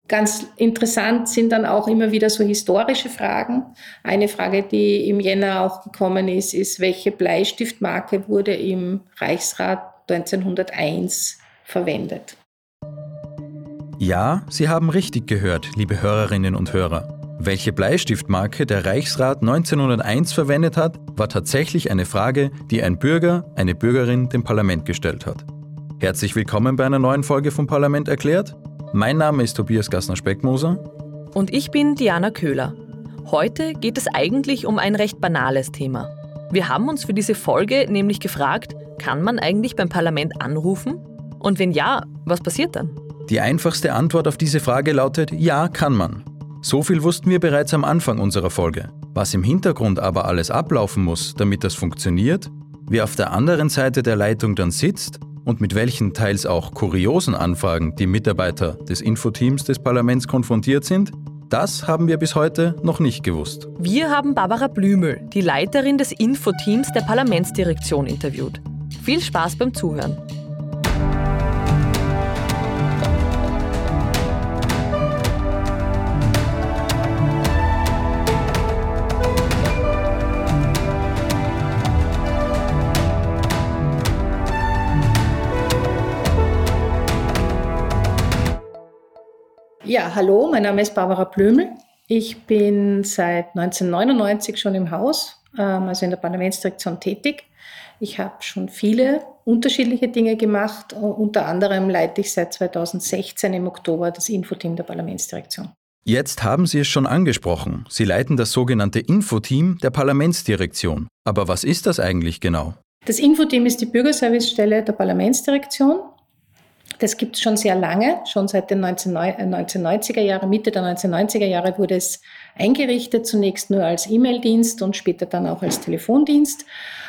Ganz interessant sind dann auch immer wieder so historische Fragen. Eine Frage, die im Jänner auch gekommen ist, welche Bleistiftmarke wurde im Reichsrat 1901 verwendet? Ja, Sie haben richtig gehört, liebe Hörerinnen und Hörer. Welche Bleistiftmarke der Reichsrat 1901 verwendet hat, war tatsächlich eine Frage, die ein Bürger, eine Bürgerin dem Parlament gestellt hat. Herzlich willkommen bei einer neuen Folge vom Parlament erklärt. Mein Name ist Tobias Gassner-Speckmoser. Und ich bin Diana Köhler. Heute geht es eigentlich um ein recht banales Thema. Wir haben uns für diese Folge nämlich gefragt, kann man eigentlich beim Parlament anrufen? Und wenn ja, was passiert dann? Die einfachste Antwort auf diese Frage lautet, ja, kann man. So viel wussten wir bereits am Anfang unserer Folge. Was im Hintergrund aber alles ablaufen muss, damit das funktioniert, wer auf der anderen Seite der Leitung dann sitzt und mit welchen teils auch kuriosen Anfragen die Mitarbeiter des Infoteams des Parlaments konfrontiert sind, das haben wir bis heute noch nicht gewusst. Wir haben Barbara Blümel, die Leiterin des Infoteams der Parlamentsdirektion, interviewt. Viel Spaß beim Zuhören. Ja, hallo, mein Name ist Barbara Blümel. Ich bin seit 1999 schon im Haus, also in der Parlamentsdirektion tätig. Ich habe schon viele unterschiedliche Dinge gemacht. Unter anderem leite ich seit 2016 im Oktober das Infoteam der Parlamentsdirektion. Jetzt haben Sie es schon angesprochen. Sie leiten das sogenannte Infoteam der Parlamentsdirektion. Aber was ist das eigentlich genau? Das Infoteam ist die Bürgerservicestelle der Parlamentsdirektion. Das gibt es schon sehr lange, schon seit den 1990er Jahren, Mitte der 1990er Jahre wurde es eingerichtet, zunächst nur als E-Mail-Dienst und später dann auch als Telefondienst.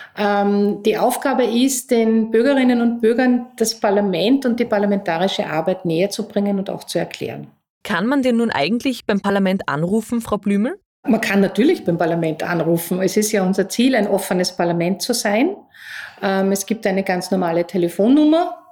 Die Aufgabe ist, den Bürgerinnen und Bürgern das Parlament und die parlamentarische Arbeit näher zu bringen und auch zu erklären. Kann man denn nun eigentlich beim Parlament anrufen, Frau Blümel? Man kann natürlich beim Parlament anrufen. Es ist ja unser Ziel, ein offenes Parlament zu sein. Es gibt eine ganz normale Telefonnummer,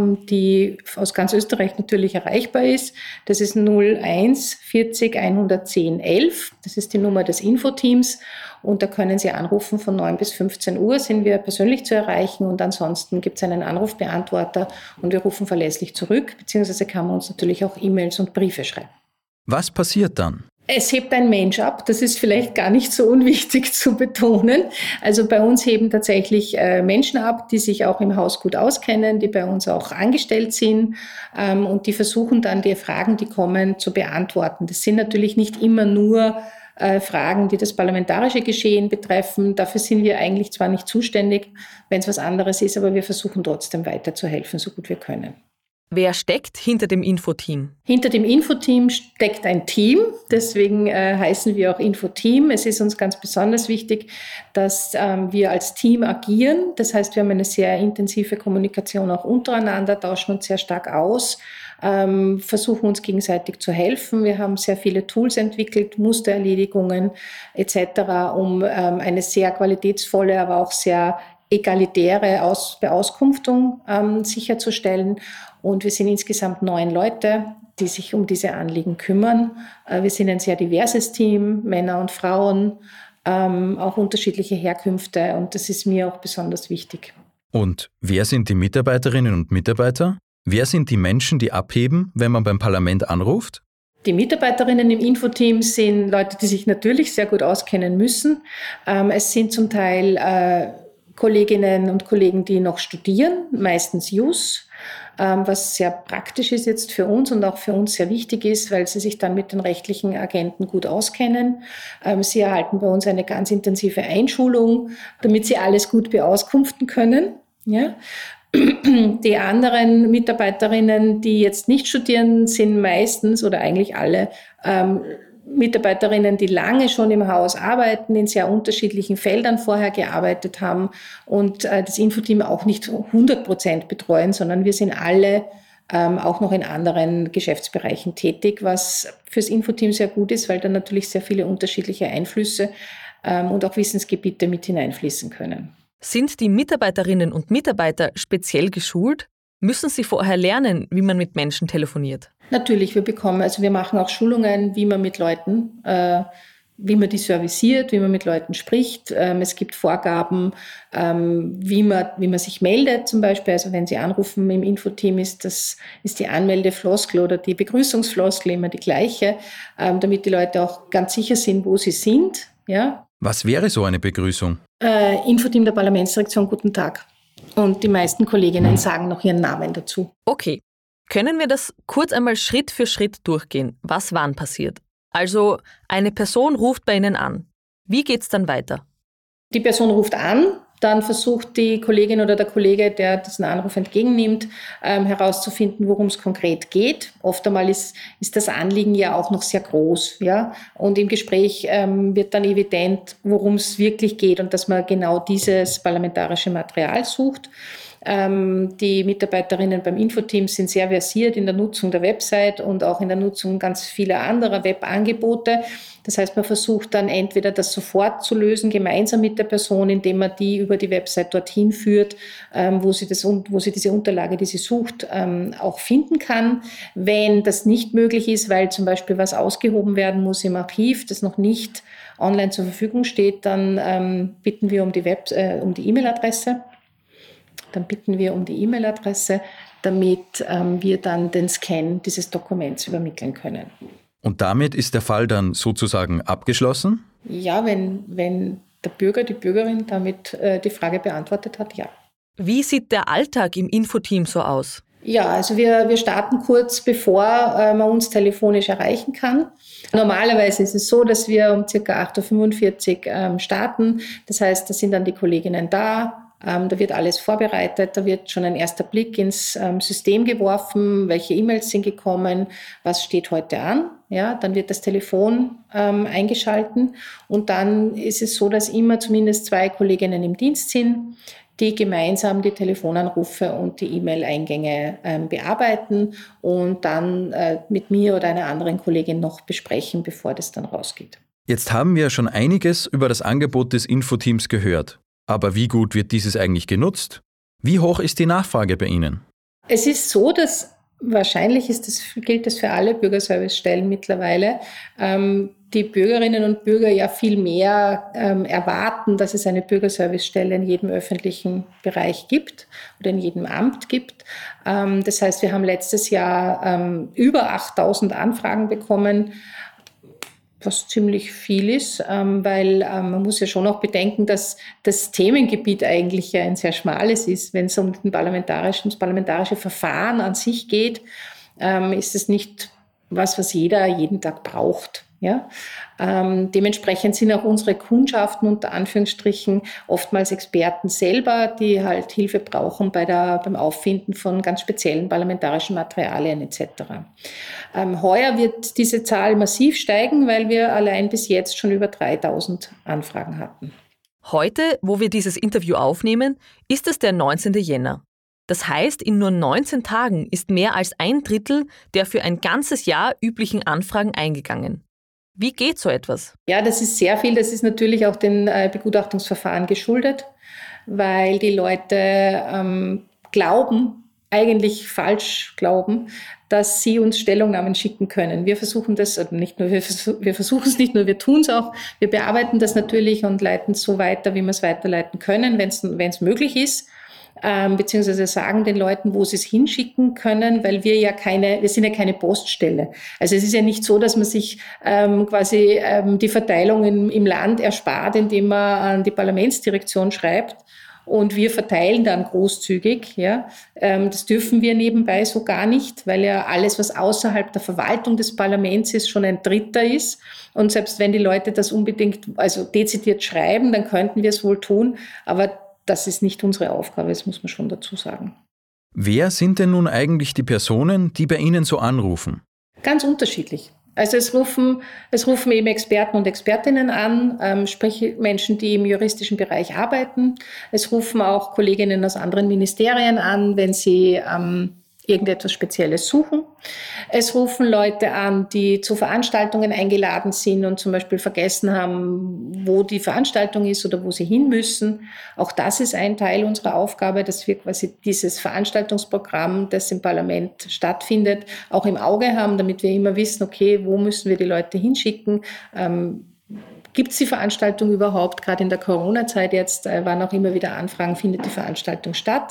die aus ganz Österreich natürlich erreichbar ist. Das ist 01 40 110 11. Das ist die Nummer des Infoteams. Und da können Sie anrufen von 9 bis 15 Uhr, sind wir persönlich zu erreichen. Und ansonsten gibt es einen Anrufbeantworter und wir rufen verlässlich zurück. Beziehungsweise kann man uns natürlich auch E-Mails und Briefe schreiben. Was passiert dann? Es hebt ein Mensch ab, das ist vielleicht gar nicht so unwichtig zu betonen. Also bei uns heben tatsächlich Menschen ab, die sich auch im Haus gut auskennen, die bei uns auch angestellt sind und die versuchen dann die Fragen, die kommen, zu beantworten. Das sind natürlich nicht immer nur Fragen, die das parlamentarische Geschehen betreffen. Dafür sind wir eigentlich zwar nicht zuständig, wenn es was anderes ist, aber wir versuchen trotzdem weiterzuhelfen, so gut wir können. Wer steckt hinter dem Infoteam? Hinter dem Infoteam steckt ein Team, deswegen heißen wir auch Infoteam. Es ist uns ganz besonders wichtig, dass wir als Team agieren. Das heißt, wir haben eine sehr intensive Kommunikation auch untereinander, tauschen uns sehr stark aus, versuchen uns gegenseitig zu helfen. Wir haben sehr viele Tools entwickelt, Mustererledigungen etc., um eine sehr qualitätsvolle, aber auch sehr egalitäre Beauskunftung sicherzustellen. Und wir sind insgesamt 9 Leute, die sich um diese Anliegen kümmern. Wir sind ein sehr diverses Team, Männer und Frauen, auch unterschiedliche Herkünfte. Und das ist mir auch besonders wichtig. Und wer sind die Mitarbeiterinnen und Mitarbeiter? Wer sind die Menschen, die abheben, wenn man beim Parlament anruft? Die Mitarbeiterinnen im Infoteam sind Leute, die sich natürlich sehr gut auskennen müssen. Es sind zum Teil Kolleginnen und Kollegen, die noch studieren, meistens Jus, was sehr praktisch ist jetzt für uns und auch für uns sehr wichtig ist, weil sie sich dann mit den rechtlichen Agenten gut auskennen. Sie erhalten bei uns eine ganz intensive Einschulung, damit sie alles gut beauskunften können. Ja. Die anderen Mitarbeiterinnen, die jetzt nicht studieren, sind meistens oder eigentlich alle Mitarbeiterinnen, die lange schon im Haus arbeiten, in sehr unterschiedlichen Feldern vorher gearbeitet haben und das Infoteam auch nicht 100% betreuen, sondern wir sind alle auch noch in anderen Geschäftsbereichen tätig, was fürs Infoteam sehr gut ist, weil da natürlich sehr viele unterschiedliche Einflüsse und auch Wissensgebiete mit hineinfließen können. Sind die Mitarbeiterinnen und Mitarbeiter speziell geschult? Müssen Sie vorher lernen, wie man mit Menschen telefoniert? Natürlich, wir machen auch Schulungen, wie man mit Leuten, wie man die serviciert, wie man mit Leuten spricht. Es gibt Vorgaben, wie man sich meldet zum Beispiel. Also wenn Sie anrufen im Infoteam, ist die Anmeldefloskel oder die Begrüßungsfloskel immer die gleiche, damit die Leute auch ganz sicher sind, wo sie sind. Ja? Was wäre so eine Begrüßung? Infoteam der Parlamentsdirektion, guten Tag. Und die meisten Kolleginnen sagen noch ihren Namen dazu. Okay, können wir das kurz einmal Schritt für Schritt durchgehen? Was wann passiert? Also, eine Person ruft bei Ihnen an. Wie geht's dann weiter? Die Person ruft an, dann versucht die Kollegin oder der Kollege, der diesen Anruf entgegennimmt, herauszufinden, worum es konkret geht. Oft einmal ist das Anliegen ja auch noch sehr groß, ja. Und im Gespräch wird dann evident, worum es wirklich geht und dass man genau dieses parlamentarische Material sucht. Die Mitarbeiterinnen beim Infoteam sind sehr versiert in der Nutzung der Website und auch in der Nutzung ganz vieler anderer Webangebote. Das heißt, man versucht dann entweder das sofort zu lösen, gemeinsam mit der Person, indem man die über die Website dorthin führt, wo sie diese Unterlage, die sie sucht, auch finden kann. Wenn das nicht möglich ist, weil zum Beispiel was ausgehoben werden muss im Archiv, das noch nicht online zur Verfügung steht, dann bitten wir um die E-Mail-Adresse. Damit wir dann den Scan dieses Dokuments übermitteln können. Und damit ist der Fall dann sozusagen abgeschlossen? Ja, wenn der Bürger, die Bürgerin damit die Frage beantwortet hat, ja. Wie sieht der Alltag im Infoteam so aus? Ja, also wir starten kurz bevor man uns telefonisch erreichen kann. Normalerweise ist es so, dass wir um ca. 8.45 Uhr starten. Das heißt, da sind dann die Kolleginnen da. Da wird alles vorbereitet, da wird schon ein erster Blick ins System geworfen, welche E-Mails sind gekommen, was steht heute an. Ja, dann wird das Telefon eingeschalten und dann ist es so, dass immer zumindest 2 Kolleginnen im Dienst sind, die gemeinsam die Telefonanrufe und die E-Mail-Eingänge bearbeiten und dann mit mir oder einer anderen Kollegin noch besprechen, bevor das dann rausgeht. Jetzt haben wir schon einiges über das Angebot des Infoteams gehört. Aber wie gut wird dieses eigentlich genutzt? Wie hoch ist die Nachfrage bei Ihnen? Es ist so, dass wahrscheinlich gilt das für alle Bürgerservicestellen mittlerweile, die Bürgerinnen und Bürger ja viel mehr erwarten, dass es eine Bürgerservicestelle in jedem öffentlichen Bereich gibt oder in jedem Amt gibt. Das heißt, wir haben letztes Jahr über 8.000 Anfragen bekommen, was ziemlich viel ist, weil man muss ja schon auch bedenken, dass das Themengebiet eigentlich ja ein sehr schmales ist. Wenn es um das parlamentarische Verfahren an sich geht, ist es nicht was jeder jeden Tag braucht. Ja? Dementsprechend sind auch unsere Kundschaften unter Anführungsstrichen oftmals Experten selber, die halt Hilfe brauchen beim Auffinden von ganz speziellen parlamentarischen Materialien etc. Heuer wird diese Zahl massiv steigen, weil wir allein bis jetzt schon über 3.000 Anfragen hatten. Heute, wo wir dieses Interview aufnehmen, ist es der 19. Jänner. Das heißt, in nur 19 Tagen ist mehr als 1/3 der für ein ganzes Jahr üblichen Anfragen eingegangen. Wie geht so etwas? Ja, das ist sehr viel. Das ist natürlich auch den Begutachtungsverfahren geschuldet, weil die Leute eigentlich falsch glauben, dass sie uns Stellungnahmen schicken können. Wir versuchen das, wir versuchen es nicht nur, wir tun es auch. Wir bearbeiten das natürlich und leiten es so weiter, wie wir es weiterleiten können, wenn es möglich ist. Beziehungsweise sagen den Leuten, wo sie es hinschicken können, weil wir sind ja keine Poststelle. Also es ist ja nicht so, dass man sich die Verteilung im Land erspart, indem man an die Parlamentsdirektion schreibt und wir verteilen dann großzügig. Ja. Das dürfen wir nebenbei so gar nicht, weil ja alles, was außerhalb der Verwaltung des Parlaments ist, schon ein Dritter ist. Und selbst wenn die Leute das unbedingt, also dezidiert schreiben, dann könnten wir es wohl tun, aber das ist nicht unsere Aufgabe, das muss man schon dazu sagen. Wer sind denn nun eigentlich die Personen, die bei Ihnen so anrufen? Ganz unterschiedlich. Also es rufen eben Experten und Expertinnen an, sprich Menschen, die im juristischen Bereich arbeiten. Es rufen auch Kolleginnen aus anderen Ministerien an, wenn sie irgendetwas Spezielles suchen. Es rufen Leute an, die zu Veranstaltungen eingeladen sind und zum Beispiel vergessen haben, wo die Veranstaltung ist oder wo sie hin müssen. Auch das ist ein Teil unserer Aufgabe, dass wir quasi dieses Veranstaltungsprogramm, das im Parlament stattfindet, auch im Auge haben, damit wir immer wissen, okay, wo müssen wir die Leute hinschicken? Gibt es die Veranstaltung überhaupt? Gerade in der Corona-Zeit jetzt waren auch immer wieder Anfragen, findet die Veranstaltung statt?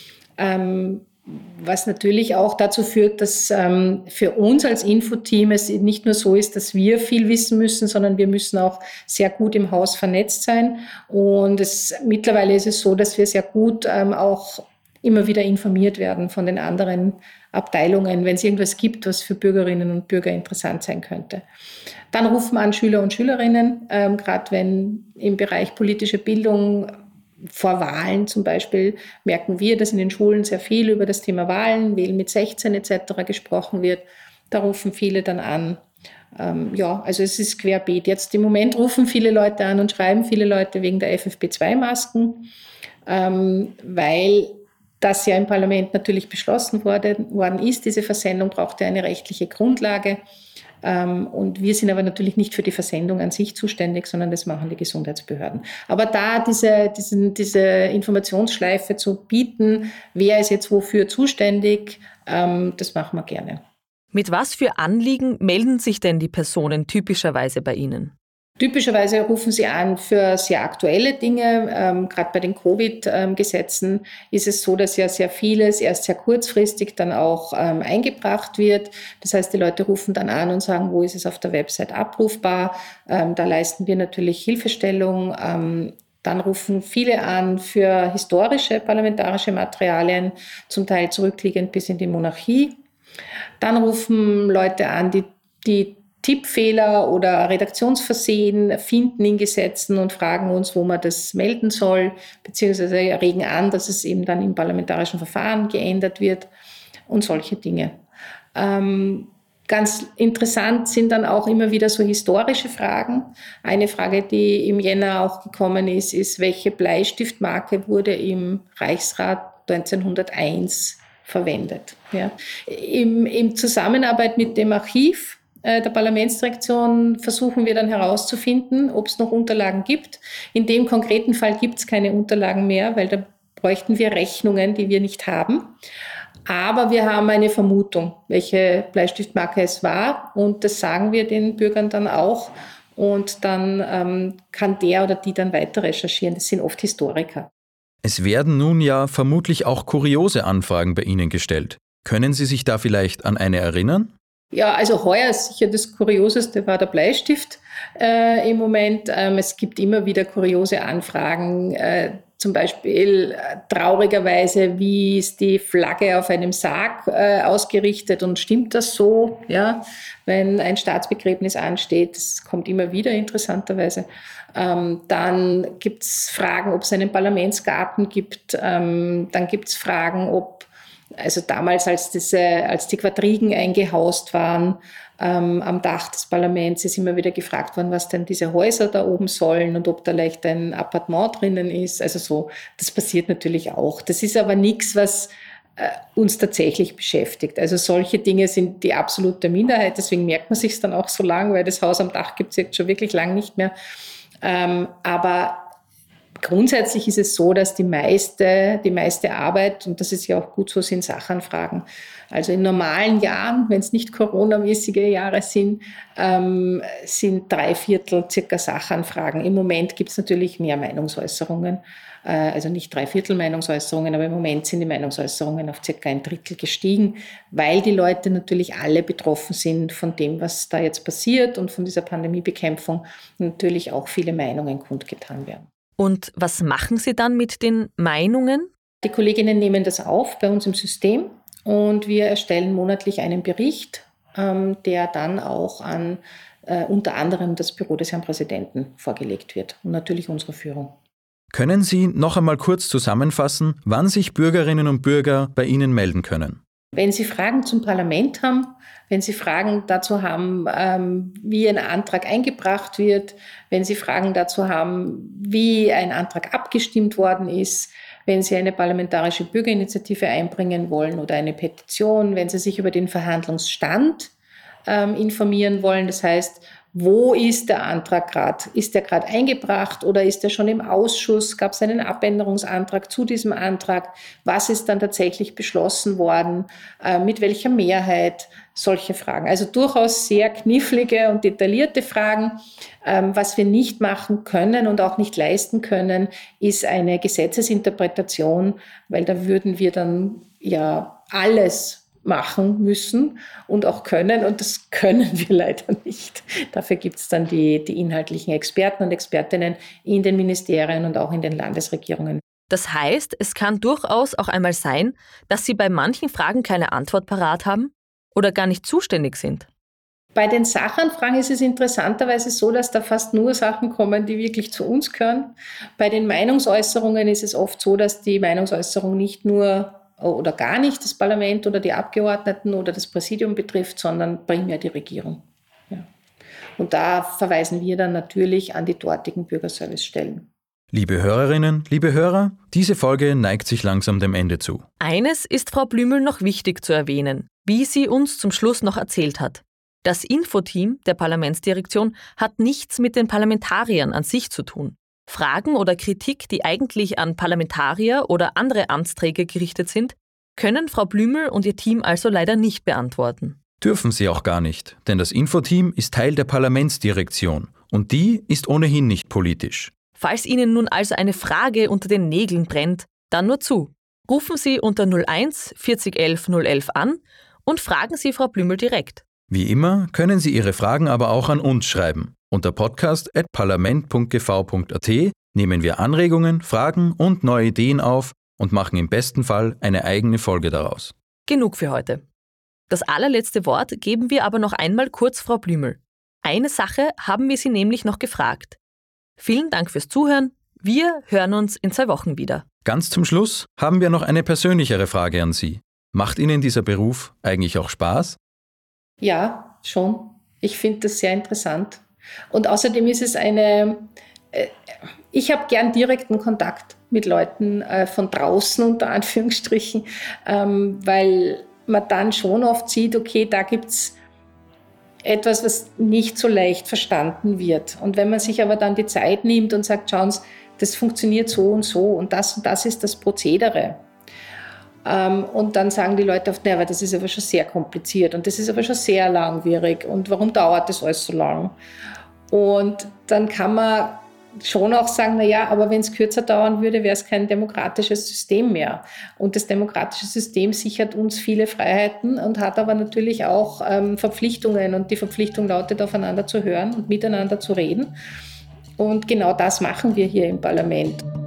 Was natürlich auch dazu führt, dass für uns als Infoteam es nicht nur so ist, dass wir viel wissen müssen, sondern wir müssen auch sehr gut im Haus vernetzt sein. Und mittlerweile ist es so, dass wir sehr gut auch immer wieder informiert werden von den anderen Abteilungen, wenn es irgendwas gibt, was für Bürgerinnen und Bürger interessant sein könnte. Dann rufen wir an Schüler und Schülerinnen, gerade wenn im Bereich politische Bildung vor Wahlen zum Beispiel merken wir, dass in den Schulen sehr viel über das Thema Wahlen, Wählen mit 16 etc. gesprochen wird. Da rufen viele dann an. Also es ist querbeet. Jetzt im Moment rufen viele Leute an und schreiben viele Leute wegen der FFP2-Masken, weil das ja im Parlament natürlich beschlossen worden ist. Diese Versendung braucht ja eine rechtliche Grundlage. Und wir sind aber natürlich nicht für die Versendung an sich zuständig, sondern das machen die Gesundheitsbehörden. Aber da diese Informationsschleife zu bieten, wer ist jetzt wofür zuständig, das machen wir gerne. Mit was für Anliegen melden sich denn die Personen typischerweise bei Ihnen? Typischerweise rufen sie an für sehr aktuelle Dinge. Gerade bei den Covid-Gesetzen ist es so, dass ja sehr vieles erst sehr kurzfristig dann auch eingebracht wird. Das heißt, die Leute rufen dann an und sagen, wo ist es auf der Website abrufbar? Da leisten wir natürlich Hilfestellung. Dann rufen viele an für historische parlamentarische Materialien, zum Teil zurückliegend bis in die Monarchie. Dann rufen Leute an, die Tippfehler oder Redaktionsversehen finden in Gesetzen und fragen uns, wo man das melden soll, beziehungsweise regen an, dass es eben dann im parlamentarischen Verfahren geändert wird und solche Dinge. Ganz interessant sind dann auch immer wieder so historische Fragen. Eine Frage, die im Jänner auch gekommen ist, welche Bleistiftmarke wurde im Reichsrat 1901 verwendet? Ja. Im Zusammenarbeit mit dem Archiv der Parlamentsdirektion versuchen wir dann herauszufinden, ob es noch Unterlagen gibt. In dem konkreten Fall gibt es keine Unterlagen mehr, weil da bräuchten wir Rechnungen, die wir nicht haben. Aber wir haben eine Vermutung, welche Bleistiftmarke es war, und das sagen wir den Bürgern dann auch. Und dann kann der oder die dann weiter recherchieren. Das sind oft Historiker. Es werden nun ja vermutlich auch kuriose Anfragen bei Ihnen gestellt. Können Sie sich da vielleicht an eine erinnern? Ja, also heuer ist sicher das Kurioseste war der Bleistift im Moment. Es gibt immer wieder kuriose Anfragen, zum Beispiel traurigerweise, wie ist die Flagge auf einem Sarg ausgerichtet und stimmt das so, ja, wenn ein Staatsbegräbnis ansteht? Das kommt immer wieder interessanterweise. Dann gibt es Fragen, ob es einen Parlamentsgarten gibt. Dann gibt es Fragen, also damals, als die Quadrigen eingehaust waren, am Dach des Parlaments ist immer wieder gefragt worden, was denn diese Häuser da oben sollen und ob da leicht ein Appartement drinnen ist. Also so, das passiert natürlich auch. Das ist aber nichts, was uns tatsächlich beschäftigt. Also solche Dinge sind die absolute Minderheit. Deswegen merkt man sich es dann auch so lang, weil das Haus am Dach gibt es jetzt schon wirklich lang nicht mehr. Aber grundsätzlich ist es so, dass die meiste Arbeit, und das ist ja auch gut so, sind Sachanfragen. Also in normalen Jahren, wenn es nicht Corona-mäßige Jahre sind 3/4 circa Sachanfragen. Im Moment gibt es natürlich mehr Meinungsäußerungen, also nicht 3/4 Meinungsäußerungen, aber im Moment sind die Meinungsäußerungen auf circa 1/3 gestiegen, weil die Leute natürlich alle betroffen sind von dem, was da jetzt passiert und von dieser Pandemiebekämpfung, und natürlich auch viele Meinungen kundgetan werden. Und was machen Sie dann mit den Meinungen? Die Kolleginnen nehmen das auf bei uns im System und wir erstellen monatlich einen Bericht, der dann auch an unter anderem das Büro des Herrn Präsidenten vorgelegt wird und natürlich unsere Führung. Können Sie noch einmal kurz zusammenfassen, wann sich Bürgerinnen und Bürger bei Ihnen melden können? Wenn Sie Fragen zum Parlament haben, wenn Sie Fragen dazu haben, wie ein Antrag eingebracht wird, wenn Sie Fragen dazu haben, wie ein Antrag abgestimmt worden ist, wenn Sie eine parlamentarische Bürgerinitiative einbringen wollen oder eine Petition, wenn Sie sich über den Verhandlungsstand informieren wollen. Das heißt, wo ist der Antrag gerade? Ist der gerade eingebracht oder ist er schon im Ausschuss? Gab es einen Abänderungsantrag zu diesem Antrag? Was ist dann tatsächlich beschlossen worden? Mit welcher Mehrheit? Solche Fragen. Also durchaus sehr knifflige und detaillierte Fragen. Was wir nicht machen können und auch nicht leisten können, ist eine Gesetzesinterpretation, weil da würden wir dann ja alles machen müssen und auch können, und das können wir leider nicht. Dafür gibt es dann die inhaltlichen Experten und Expertinnen in den Ministerien und auch in den Landesregierungen. Das heißt, es kann durchaus auch einmal sein, dass Sie bei manchen Fragen keine Antwort parat haben oder gar nicht zuständig sind. Bei den Sachanfragen ist es interessanterweise so, dass da fast nur Sachen kommen, die wirklich zu uns gehören. Bei den Meinungsäußerungen ist es oft so, dass die Meinungsäußerung nicht nur oder gar nicht das Parlament oder die Abgeordneten oder das Präsidium betrifft, sondern primär die Regierung. Ja. Und da verweisen wir dann natürlich an die dortigen Bürgerservicestellen. Liebe Hörerinnen, liebe Hörer, diese Folge neigt sich langsam dem Ende zu. Eines ist Frau Blümel noch wichtig zu erwähnen, wie sie uns zum Schluss noch erzählt hat. Das Infoteam der Parlamentsdirektion hat nichts mit den Parlamentariern an sich zu tun. Fragen oder Kritik, die eigentlich an Parlamentarier oder andere Amtsträger gerichtet sind, können Frau Blümel und ihr Team also leider nicht beantworten. Dürfen sie auch gar nicht, denn das Infoteam ist Teil der Parlamentsdirektion und die ist ohnehin nicht politisch. Falls Ihnen nun also eine Frage unter den Nägeln brennt, dann nur zu. Rufen Sie unter 01 40 11 011 an und fragen Sie Frau Blümel direkt. Wie immer können Sie Ihre Fragen aber auch an uns schreiben. Unter podcast@parlament.gv.at nehmen wir Anregungen, Fragen und neue Ideen auf und machen im besten Fall eine eigene Folge daraus. Genug für heute. Das allerletzte Wort geben wir aber noch einmal kurz Frau Blümel. Eine Sache haben wir Sie nämlich noch gefragt. Vielen Dank fürs Zuhören. Wir hören uns in 2 Wochen wieder. Ganz zum Schluss haben wir noch eine persönlichere Frage an Sie. Macht Ihnen dieser Beruf eigentlich auch Spaß? Ja, schon. Ich finde das sehr interessant. Und außerdem ist es ich habe gern direkten Kontakt mit Leuten von draußen, unter Anführungsstrichen, weil man dann schon oft sieht, okay, da gibt es etwas, was nicht so leicht verstanden wird. Und wenn man sich aber dann die Zeit nimmt und sagt, schauen Sie, das funktioniert so und das ist das Prozedere. Und dann sagen die Leute oft, aber das ist aber schon sehr kompliziert und das ist aber schon sehr langwierig und warum dauert das alles so lang? Und dann kann man schon auch sagen, aber wenn es kürzer dauern würde, wäre es kein demokratisches System mehr. Und das demokratische System sichert uns viele Freiheiten und hat aber natürlich auch Verpflichtungen. Und die Verpflichtung lautet, aufeinander zu hören und miteinander zu reden. Und genau das machen wir hier im Parlament.